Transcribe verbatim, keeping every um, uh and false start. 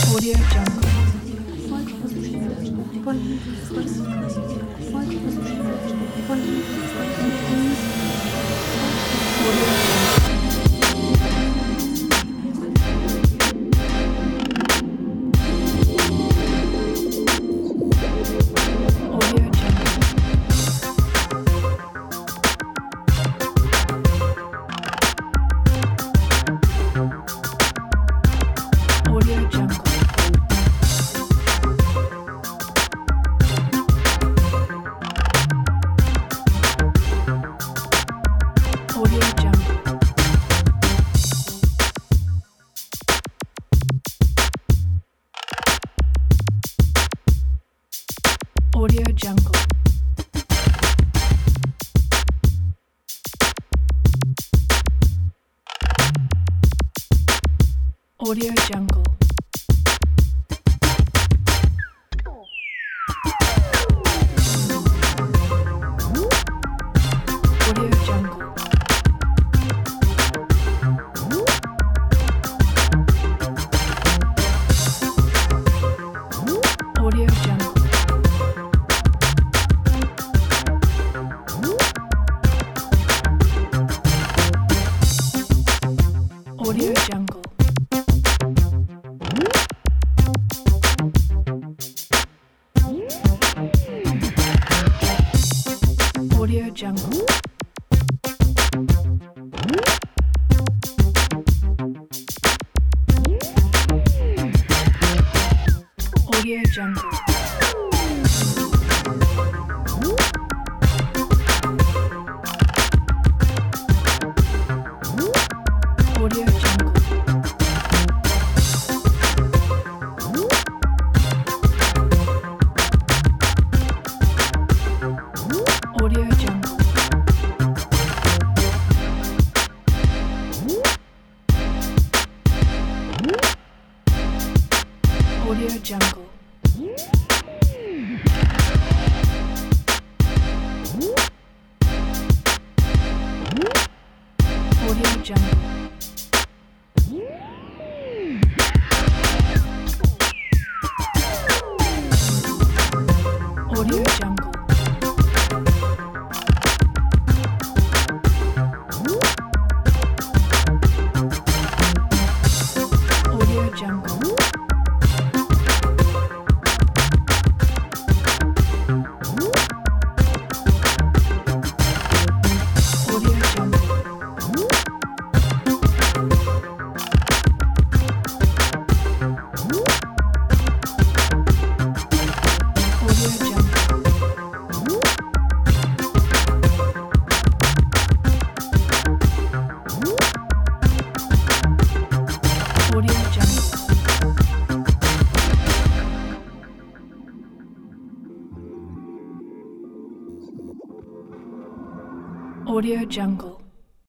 Audio Jungle. Audio Jungle. Audio Jungle. Audio Jungle. Audio Jungle. Audio Jungle. Audio Jungle. Audio Jungle. Audio Jungle. Audio Jungle. Audio Jungle. Audio Jungle. Audio Jungle. Audio Jungle. Audio Jungle. Audio Jungle. Audio Jungle. Audio Jungle.